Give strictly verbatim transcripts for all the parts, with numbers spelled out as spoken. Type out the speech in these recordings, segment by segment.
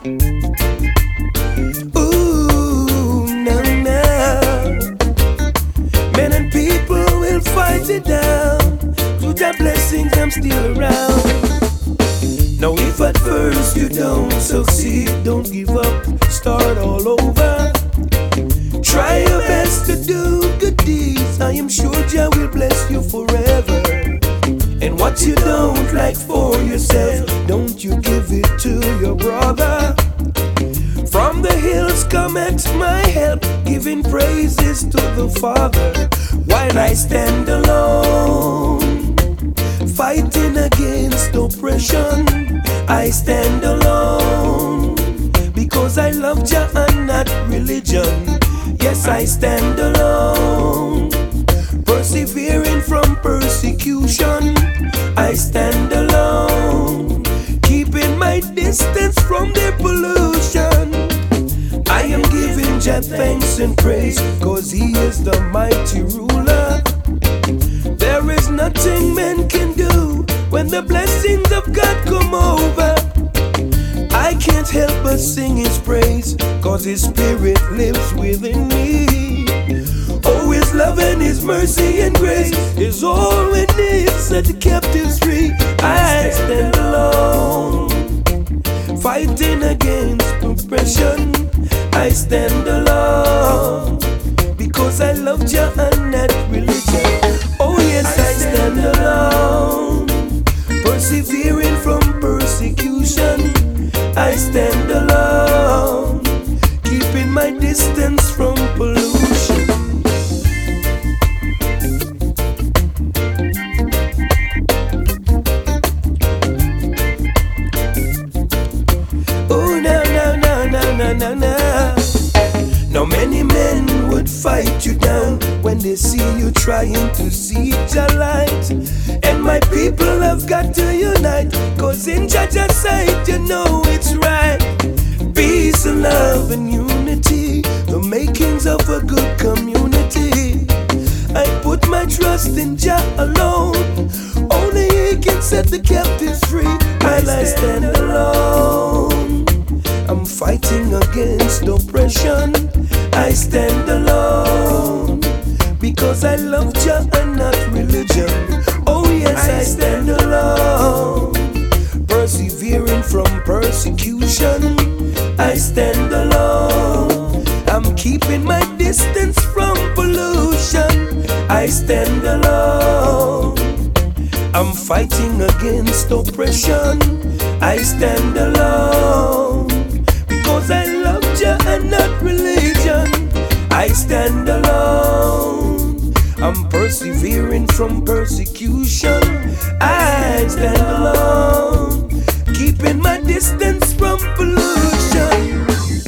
Ooh, no, no. Men and people will fight it down. Through the blessings, I'm still around. Now if at first you don't succeed, don't give up, start all over. Try your best to do good deeds. I am sure Jah will bless you forever. And what you don't like for yourself, don't you give it to your brother. From the hills cometh my help, giving praises to the Father. While I stand alone, fighting against oppression, I stand alone, because I love Jah and not religion. Yes, I stand alone, persevering from persecution. I stand alone, keeping my distance from their pollution. I am giving Jah thanks and praise, cause He is the mighty ruler. There is nothing man can do when the blessings of God come over. I can't help but sing His praise, cause His Spirit lives within me. Oh, His love and His mercy and grace is all we need, set the captives free. I stand alone, fighting against oppression. I stand alone, because I love Jah and not religion. Oh yes, I stand alone, persevering from persecution. I stand alone, keeping my distance from pollution. Oh no no no no no no no. Now many men would fight you down when they see you trying to seek Jah light. And my people have got to unite, cause in Jah Jah's sight you know it's right. Peace and love and unity, the makings of a good community. I put my trust in Jah alone, only He can set the captives free. While I stand alone, I'm fighting against oppression. I stand alone, because I love Jah and not religion. Oh yes, I stand alone, persevering from persecution. I stand alone, I'm keeping my distance from pollution. I stand alone, I'm fighting against oppression. I stand alone, because I love Jah and not religion. I stand alone, I'm persevering from persecution. I stand alone, keeping my distance from pollution.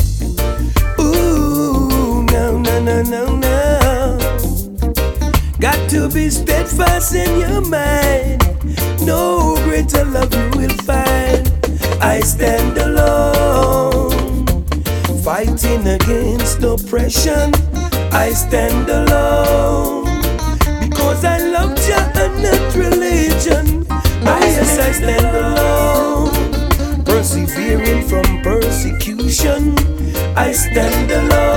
Ooh, no, no, no, no, no. Got to be steadfast in your mind, no greater love you will find. I stand alone, fighting against oppression. I stand alone, because I love Jah and not religion. Oh yes, I stand alone, persevering from persecution. I stand alone.